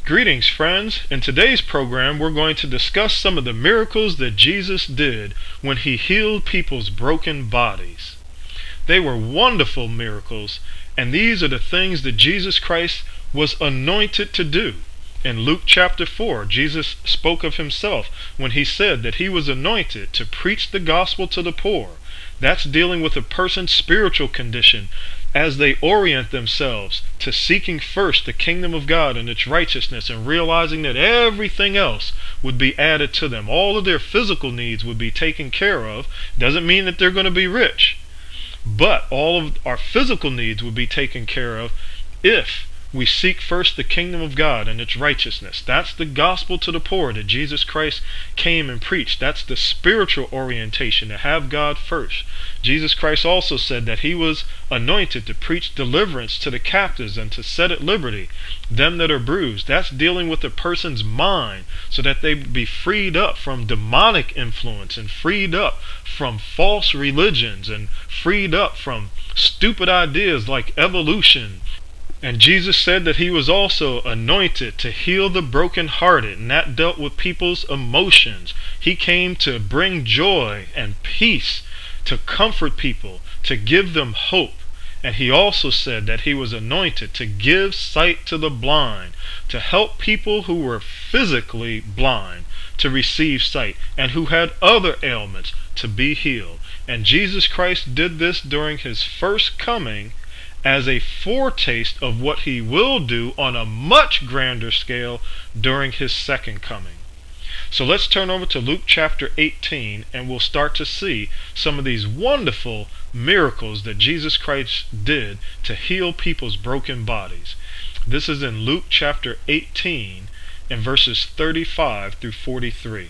Greetings, friends. In today's program, we're going to discuss some of the miracles that Jesus did when he healed people's broken bodies. They were wonderful miracles, and these are the things that Jesus Christ was anointed to do. In Luke chapter 4, Jesus spoke of himself when he said that he was anointed to preach the gospel to the poor. That's dealing with a person's spiritual condition as they orient themselves to seeking first the kingdom of God and its righteousness, and realizing that everything else would be added to them. All of their physical needs would be taken care of. Doesn't mean that they're going to be rich, but all of our physical needs would be taken care of if we seek first the kingdom of God and its righteousness. That's the gospel to the poor that Jesus Christ came and preached. That's the spiritual orientation, to have God first. Jesus Christ also said that he was anointed to preach deliverance to the captives and to set at liberty them that are bruised. That's dealing with a person's mind so that they be freed up from demonic influence and freed up from false religions and freed up from stupid ideas like evolution. And Jesus said that he was also anointed to heal the brokenhearted, and that dealt with people's emotions. He came to bring joy and peace, to comfort people, to give them hope. And he also said that he was anointed to give sight to the blind, to help people who were physically blind to receive sight, and who had other ailments to be healed. And Jesus Christ did this during his first coming, as a foretaste of what he will do on a much grander scale during his second coming. So let's turn over to Luke chapter 18, and we'll start to see some of these wonderful miracles that Jesus Christ did to heal people's broken bodies. This is in Luke chapter 18 and verses 35 through 43.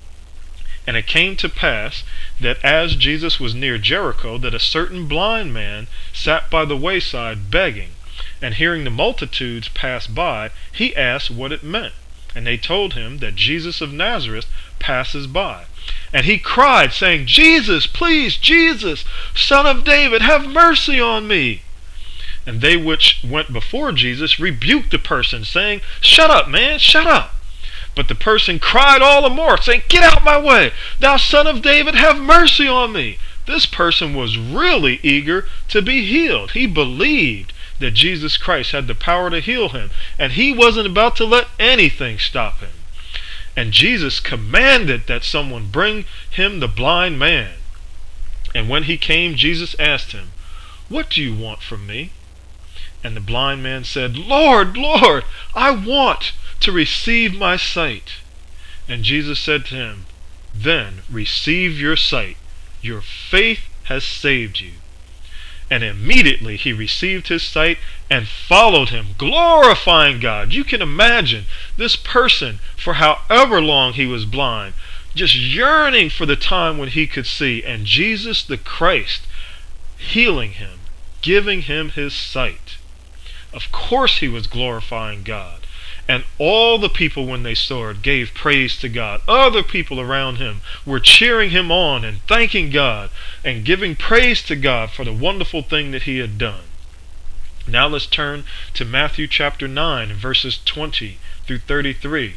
And it came to pass that as Jesus was near Jericho, that a certain blind man sat by the wayside begging. And hearing the multitudes pass by, he asked what it meant. And they told him that Jesus of Nazareth passes by. And he cried, saying, Jesus, please, Jesus, Son of David, have mercy on me. And they which went before Jesus rebuked the person, saying, Shut up, man, shut up. But the person cried all the more, saying, Get out my way, thou Son of David, have mercy on me. This person was really eager to be healed. He believed that Jesus Christ had the power to heal him, and he wasn't about to let anything stop him. And Jesus commanded that someone bring him the blind man. And when he came, Jesus asked him, What do you want from me? And the blind man said, Lord, Lord, I want to receive my sight. And Jesus said to him, Then receive your sight. Your faith has saved you. And immediately he received his sight and followed him, glorifying God. You can imagine this person, for however long he was blind, just yearning for the time when he could see, and Jesus the Christ healing him, giving him his sight. Of course he was glorifying God. And all the people, when they saw it, gave praise to God. Other people around him were cheering him on and thanking God and giving praise to God for the wonderful thing that he had done. Now let's turn to Matthew chapter 9, verses 20 through 33.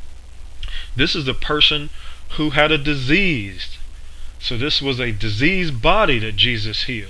This is a person who had a disease. So this was a diseased body that Jesus healed.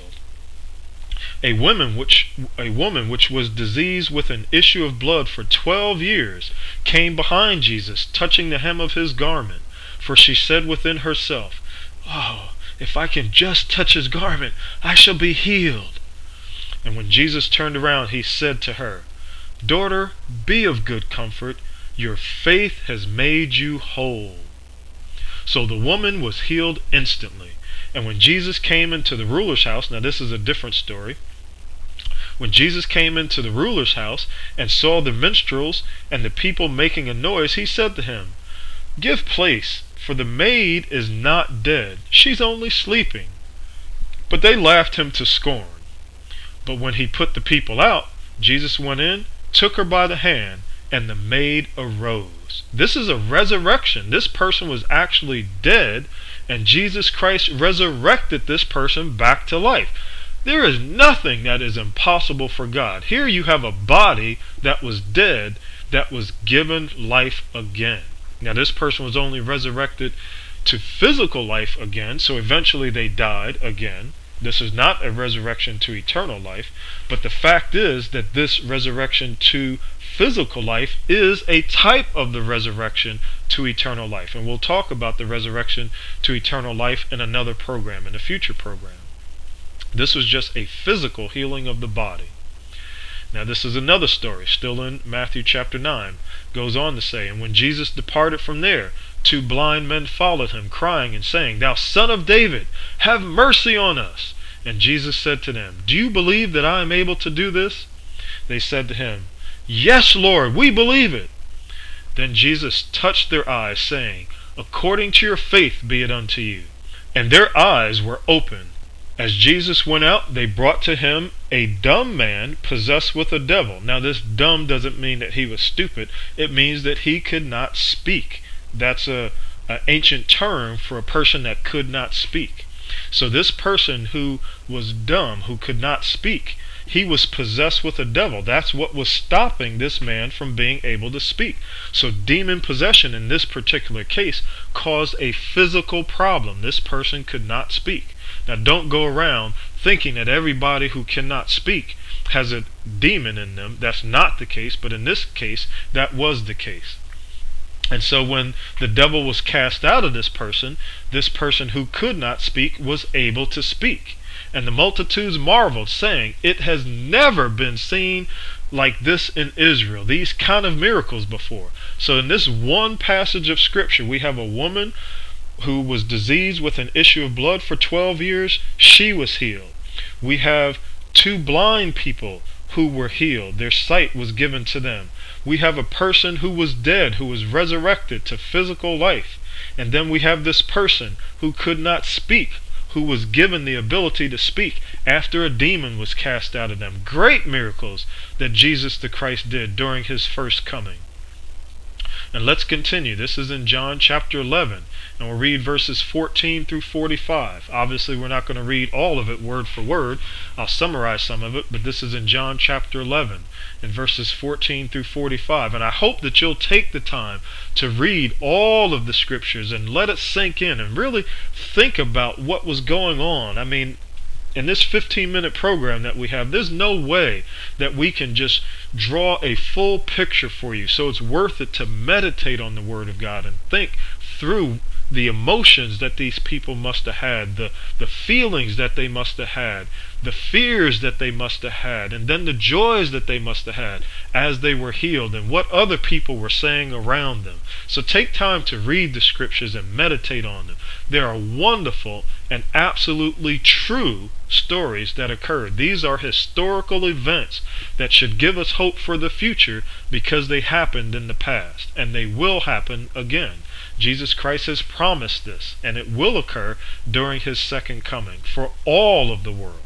A woman which was diseased with an issue of blood for 12 years came behind Jesus, touching the hem of his garment. For she said within herself, Oh, if I can just touch his garment, I shall be healed. And when Jesus turned around, he said to her, Daughter, be of good comfort. Your faith has made you whole. So the woman was healed instantly. And when Jesus came into the ruler's house, now this is a different story. When Jesus came into the ruler's house and saw the minstrels and the people making a noise, he said to him, Give place, for the maid is not dead, she's only sleeping. But they laughed him to scorn. But when he put the people out, Jesus went in, took her by the hand, and the maid arose. This is a resurrection. This person was actually dead, and Jesus Christ resurrected this person back to life. There is nothing that is impossible for God. Here you have a body that was dead that was given life again. Now, this person was only resurrected to physical life again, so eventually they died again. This is not a resurrection to eternal life, but the fact is that this resurrection to physical life is a type of the resurrection to eternal life. And we'll talk about the resurrection to eternal life in another program, in a future program. This was just a physical healing of the body. Now, this is another story, still in Matthew chapter 9. Goes on to say, and when Jesus departed from there, 2 blind men followed him, crying and saying, Thou Son of David, have mercy on us. And Jesus said to them, Do you believe that I am able to do this? They said to him, Yes, Lord, we believe it. Then Jesus touched their eyes, saying, According to your faith be it unto you. And their eyes were opened. As Jesus went out, they brought to him a dumb man possessed with a devil. Now, this dumb doesn't mean that he was stupid. It means that he could not speak. That's an ancient term for a person that could not speak. So this person who was dumb, who could not speak, he was possessed with a devil. That's what was stopping this man from being able to speak. So demon possession in this particular case caused a physical problem. This person could not speak. Now, don't go around thinking that everybody who cannot speak has a demon in them. That's not the case, but in this case, that was the case. And so when the devil was cast out of this person who could not speak was able to speak. And the multitudes marveled, saying, It has never been seen like this in Israel, these kind of miracles before. So in this one passage of Scripture, we have a woman who was diseased with an issue of blood for 12 years. She was healed. We have 2 blind people who were healed. Their sight was given to them. We have a person who was dead, who was resurrected to physical life. And then we have this person who could not speak, who was given the ability to speak after a demon was cast out of them. Great miracles that Jesus the Christ did during his first coming. And let's continue. This is in John chapter 11, and we'll read verses 14 through 45. Obviously, we're not going to read all of it word for word. I'll summarize some of it, but this is in John chapter 11, in verses 14 through 45. And I hope that you'll take the time to read all of the scriptures and let it sink in and really think about what was going on. I mean, in this 15-minute program that we have, there's no way that we can just draw a full picture for you. So it's worth it to meditate on the Word of God and think through the emotions that these people must have had, the feelings that they must have had, the fears that they must have had, and then the joys that they must have had as they were healed, and what other people were saying around them. So take time to read the scriptures and meditate on them. There are wonderful and absolutely true stories that occurred. These are historical events that should give us hope for the future because they happened in the past, and they will happen again. Jesus Christ has promised this, and it will occur during his second coming for all of the world.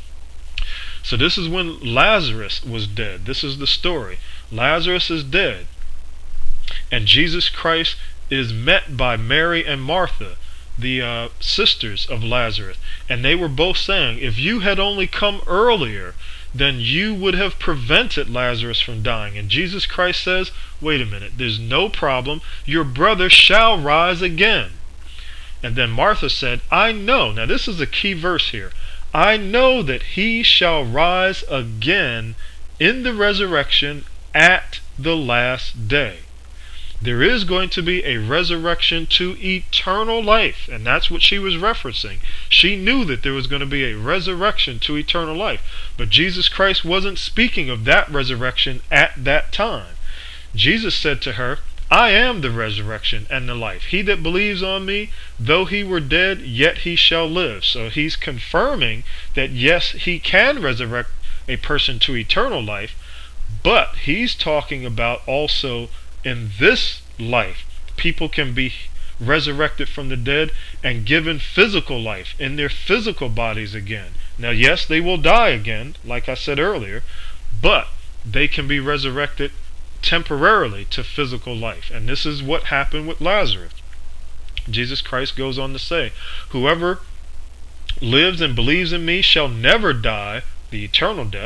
So this is when Lazarus was dead. This is the story. Lazarus is dead, and Jesus Christ is met by Mary and Martha, the sisters of Lazarus, and they were both saying, if you had only come earlier, then you would have prevented Lazarus from dying. And Jesus Christ says, wait a minute, there's no problem. Your brother shall rise again. And then Martha said, I know. Now this is a key verse here. I know that he shall rise again in the resurrection at the last day. There is going to be a resurrection to eternal life, and that's what she was referencing. She knew that there was going to be a resurrection to eternal life, but Jesus Christ wasn't speaking of that resurrection at that time. Jesus said to her, I am the resurrection and the life. He that believes on me, though he were dead, yet he shall live. So he's confirming that yes, he can resurrect a person to eternal life, but he's talking about also in this life, people can be resurrected from the dead and given physical life in their physical bodies again. Now, yes, they will die again, like I said earlier, but they can be resurrected temporarily to physical life. And this is what happened with Lazarus. Jesus Christ goes on to say, whoever lives and believes in me shall never die the eternal death,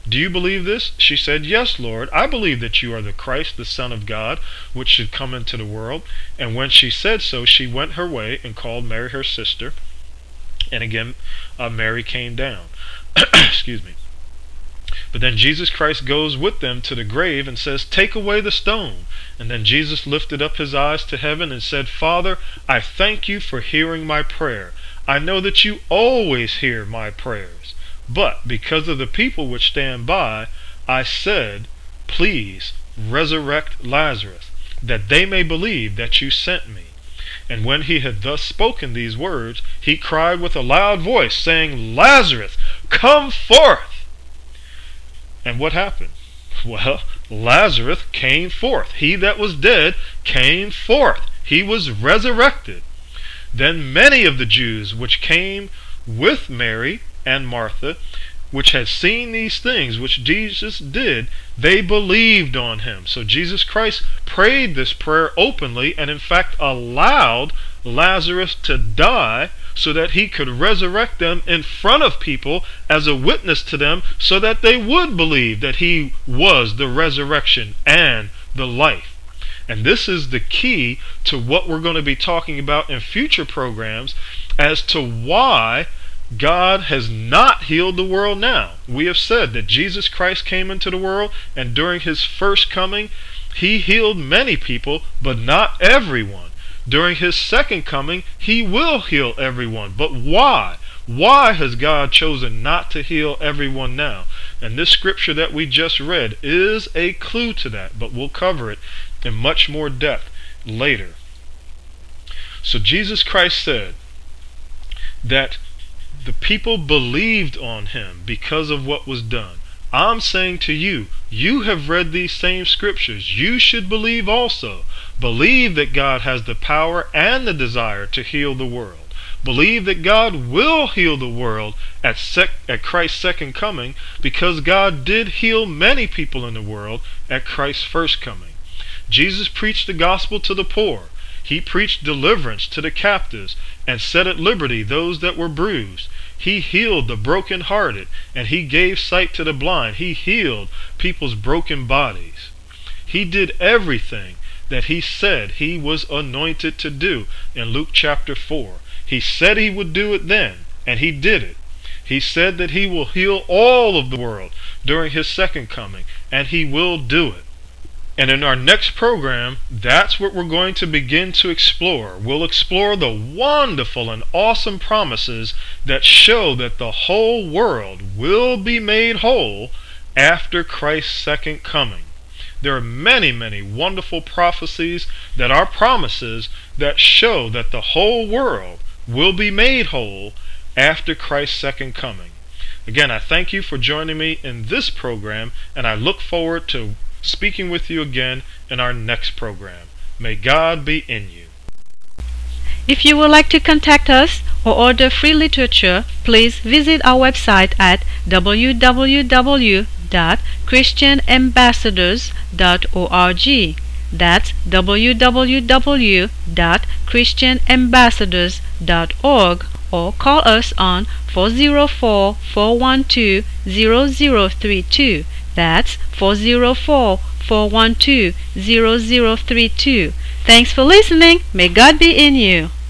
Do you believe this? She said, Yes, Lord, I believe that you are the Christ, the Son of God, which should come into the world. And when she said so, she went her way and called Mary her sister. And again, Mary came down. Excuse me. But then Jesus Christ goes with them to the grave and says, Take away the stone. And then Jesus lifted up his eyes to heaven and said, Father, I thank you for hearing my prayer. I know that you always hear my prayers. But because of the people which stand by, I said, Please resurrect Lazarus, that they may believe that you sent me. And when he had thus spoken these words, he cried with a loud voice, saying, Lazarus, come forth! And what happened? Well, Lazarus came forth. He that was dead came forth. He was resurrected. Then many of the Jews which came with Mary and Martha, which had seen these things which Jesus did, they believed on him. So Jesus Christ prayed this prayer openly and in fact allowed Lazarus to die so that he could resurrect them in front of people as a witness to them so that they would believe that he was the resurrection and the life. And this is the key to what we're going to be talking about in future programs as to why God has not healed the world now. We have said that Jesus Christ came into the world, and during his first coming, he healed many people, but not everyone. During his second coming, he will heal everyone. But why? Why has God chosen not to heal everyone now? And this scripture that we just read is a clue to that, but we'll cover it in much more depth later. So Jesus Christ said that the people believed on him because of what was done. I'm saying to you, you have read these same scriptures. You should believe also. Believe that God has the power and the desire to heal the world. Believe that God will heal the world at Christ's second coming, because God did heal many people in the world at Christ's first coming. Jesus preached the gospel to the poor. He preached deliverance to the captives and set at liberty those that were bruised. He healed the brokenhearted and he gave sight to the blind. He healed people's broken bodies. He did everything that he said he was anointed to do in Luke chapter 4. He said he would do it then, and he did it. He said that he will heal all of the world during his second coming, and he will do it. And in our next program, that's what we're going to begin to explore. We'll explore the wonderful and awesome promises that show that the whole world will be made whole after Christ's second coming. There are many, many wonderful prophecies that are promises that show that the whole world will be made whole after Christ's second coming. Again, I thank you for joining me in this program, and I look forward to speaking with you again in our next program. May God be in you. If you would like to contact us or order free literature, please visit our website at www.christianambassadors.org. That's www.christianambassadors.org, or call us on 404-412-0032. That's 404-412-0032. Thanks for listening. May God be in you.